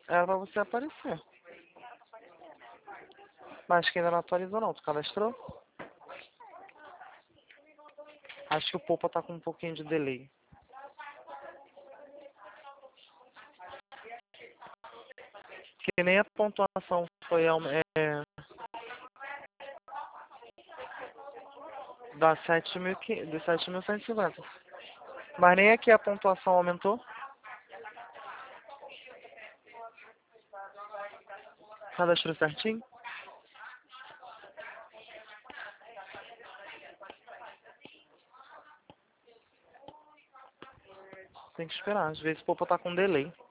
Era pra você aparecer. Mas acho que ainda não atualizou não. Tu cadastrou? Acho que o Poupa tá com um pouquinho de delay. Que nem a pontuação foi da 7.150. Mas nem aqui a pontuação aumentou. Cadastrou certinho? Tem que esperar. Às vezes o Poupa tá com delay.